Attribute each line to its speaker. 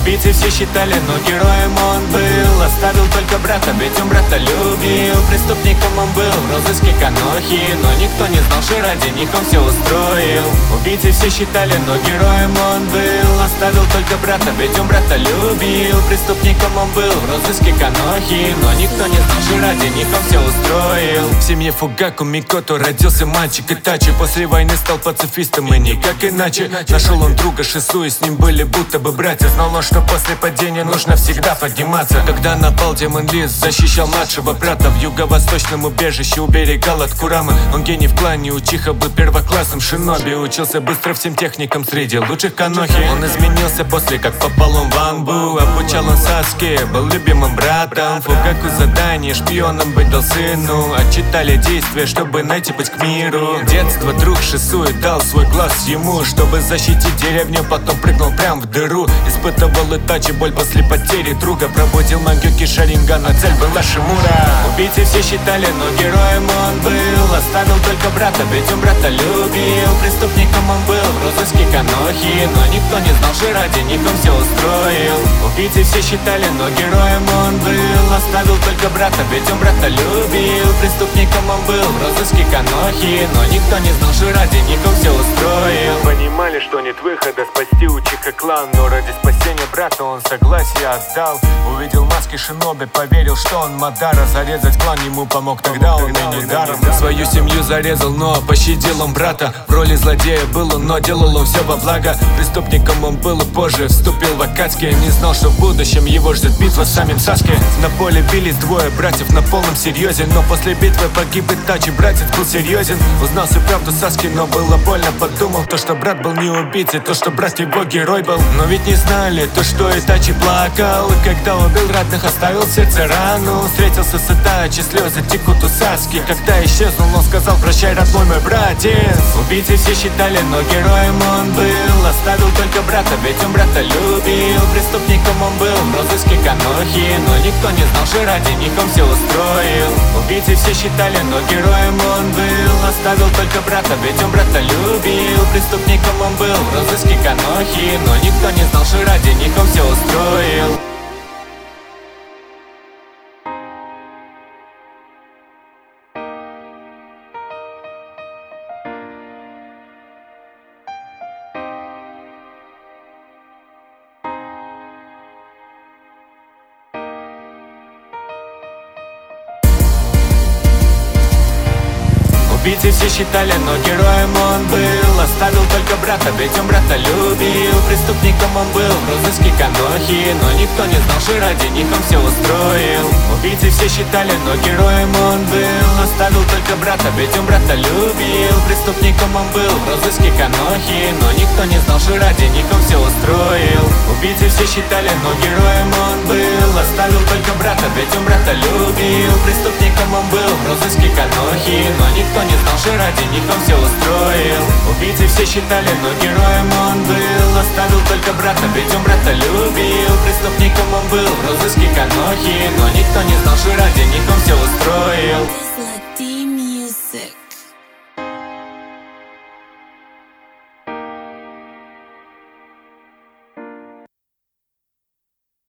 Speaker 1: Убийцы все считали, но героем он был. Оставил только брата, ведь он брата любил. Преступником он был, в розыске Конохи, но никто не знал, что ради них он все устроил. Убийцы все считали, но героем он был. Оставил только брата, ведь он брата любил. Преступником он был, в розыске Конохи, но никто не знал, что ради них он все устроил. В семье Фугаку Микото родился мальчик Итачи. После войны стал пацифистом и никак иначе. Нашел он друга Шису, и с ним были будто бы братья. Знал он, что после падения нужно всегда подниматься. Когда напал Демон Лис, защищал младшего брата. В юго-восточном убежище уберегал от Курамы. Он гений в клане, учиха был первоклассным шиноби. Учился быстро всем техникам среди лучших Конохи. Он изменился после, как попал он в Амбу. Обучал он Саске, был любимым братом. Фугаку задание шпионом быть дал сыну. Отчитали действия, чтобы найти путь к миру. Детство друг Шису и дал свой глаз ему, чтобы защитить деревню, потом прыгнул прям в дыру. Испытывал Итачи боль после потери друга. Пробудил Мангёки Шарингана, цель была Шимура. Убийцы все считали, но героем он был. Оставил только брата, ведь он брата любил. Преступником он был, в розыске Конохи, но никто не знал, что ради них он все устроил. Убийцы все считали, но героем он был. Оставил только брата, ведь он брата любил. Преступником он был, в розыске Конохи, но никто не знал, что ради них он все устроил.
Speaker 2: Понимали, что нет выхода спасти учиха клан, но ради спасения брата он согласие отдал. Увидел маски шиноби, поверил, что он Мадара. Зарезать клан ему помог, тогда он и не даром.
Speaker 1: Свою семью зарезал, но пощадил он брата. В роли злодея был он, но делал он все во благо. Преступником он был и позже вступил в Акацки. Не знал, что в будущем его ждет битва с самим Саске. На поле бились двое братьев на полном серьезе, но после битвы погиб Итачи, братец был серьезен. Узнал всю правду Саски, но было больно. Подумал, то, что брат был не убийцей, то, что брат его герой был. Но ведь не знали, то, что Итачи плакал, когда убил родных, оставил в сердце рану. Встретился с Итачи, слезы текут у Саски. Когда исчезнул, он сказал: прощай, родной мой братец. Убийцы все считали, но героем он был. Оставил только брата, ведь он брата любил. Преступником он был, в розыске Конохи, но никто не знал, что ради них он все устроил. Убийцы все считали, но героем он был. Оставил только брата, ведь он брата любил. Преступником он был, в розыске Конохи, но никто не знал, что ради них он все устроил. Убийцы все считали, но героем он был. Оставил только брата, ведь он брата любил. Преступником он был, в розыске Конохи, но никто не знал, что ради них он все устроил. Убийцы все считали, но героем он был. Оставил только брата, ведь он брата любил. Преступником он был, в розыске Конохи, но никто не знал, что ради них он все устроил. Убийцы все считали, но героем он был. Оставил только брата, ведь он брата любил. Преступником он был, в розыске Конохи, но никто не знал, что ради них он все устроил. Убийцы все считали, но героем он был. Оставил только брата, ведь он брата любил. Преступником он был, в розыске Конохи, но никто не знал, что ради них он все устроил.